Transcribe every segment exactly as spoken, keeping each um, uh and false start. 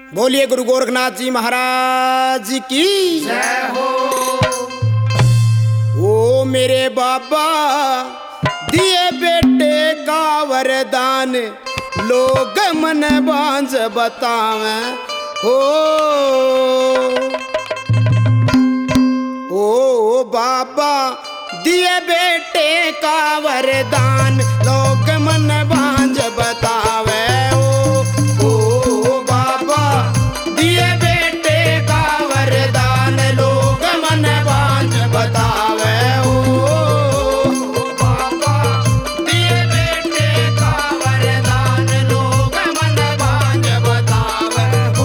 बोलिए गुरु गोरखनाथ जी महाराज की जय हो। ओ मेरे बाबा दिए बेटे का वरदान लोग मन बांझ बतावे हो। ओ बाबा दिए बेटे का वरदान लोग मन बांझ बतावे हो। ओ बाबा दिए बेटे का वरदान लोग मन बांझ बतावे हो। बाबा दिए बेटे का वरदान लोग मन बांझ बतावे हो।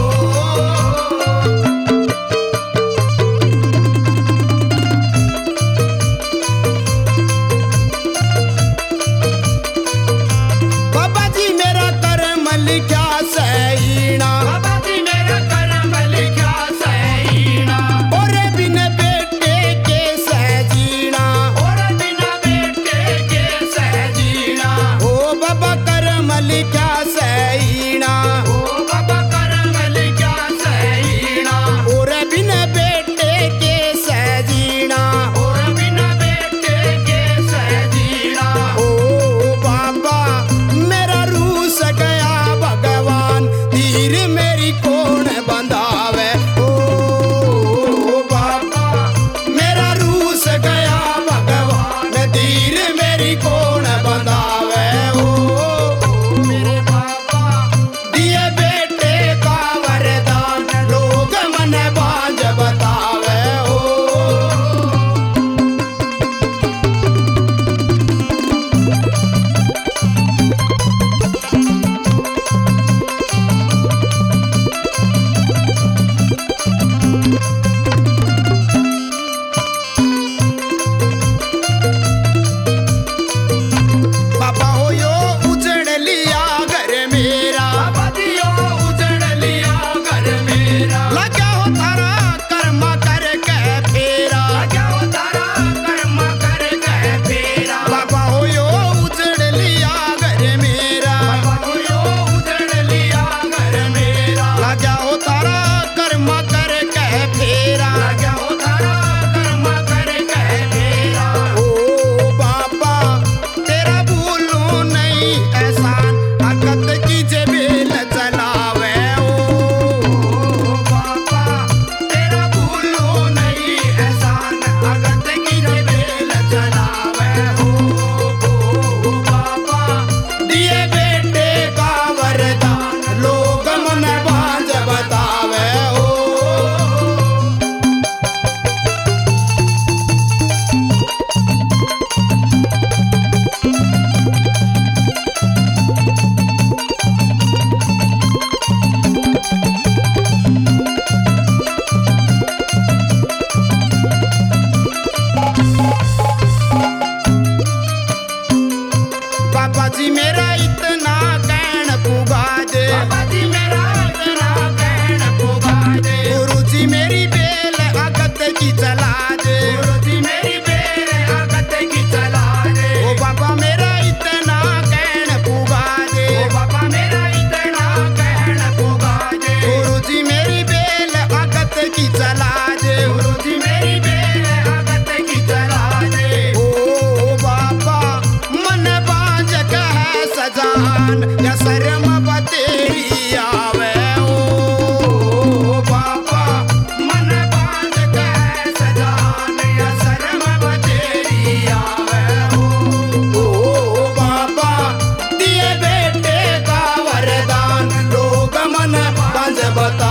बाबा जी मेरा कर्म लिखा सहीना, बाबा जी मेरा कर्म लिखा सहीना, और बिन बेटे के सहजीना। और बिना बेटे के सहजीना। ओ बाबा कर्म लिखा सहीना, ओ बाबा कर्म लिखा सहीना, और बिन बेटे के सहजीना। और बिना बेटे के सहजीना। ओ बाबा मेरा रूस गया भगवान तीर मेरी कौन बंधावे। ओ बाबा मेरा रूस गया भगवान तीर मेरी कौन बंधावे। ओ मेरे बाबा दिए बेटे का वरदान लोग मन बांझ बतावे हो। बाबा हो यो उजड़ लिया घर मेरा, बाबा दियो उजड़ लिया घर मेरा। लगा हो तारा कर्म करके फेरा। क्या हो तारा कर्म करके फेरा। बाबा हो यो उजड़ लिया घर मेरा, बाबा यो उजड़ लिया घर मेरा। लगा हो तारा कर्म करके फेरा। क्या हो तारा कर्म करके फेरा। ओ बाबा तेरा भूलूं नहीं एहसान अकत की जेबेल चलावे। ओ बाबा तेरा भूलो नहीं एहसान अगत की जेबेल चलावे हो। ओ बाबा दिए बेटे का वरदान लोग मन बांझ बतावे हो। बाबा जी मेरा इतना कहन पुगा दे। बाबा जी मेरा इतना कहन पुगा दे। गुरु जी मेरी बेल अगत की चला दे। गुरु जी मेरी बेल अगत की चला दे। ओ बाबा मेरा इतना कहन पुगा दे। ओ बाबा मेरा इतना कहन पुगा दे। गुरु जी मेरी बेल अगत की चला दे। गुरु जी मेरी बेल अगत की चला दे। ओ बाबा मन बांझ कह सजान या शर्म बतेरी आवे। ओ बाबा मन बांध कह सजान या शर्म बतेरी आवे हो। ओ बाबा दिए बेटे का वरदान लोग मन बांझ बता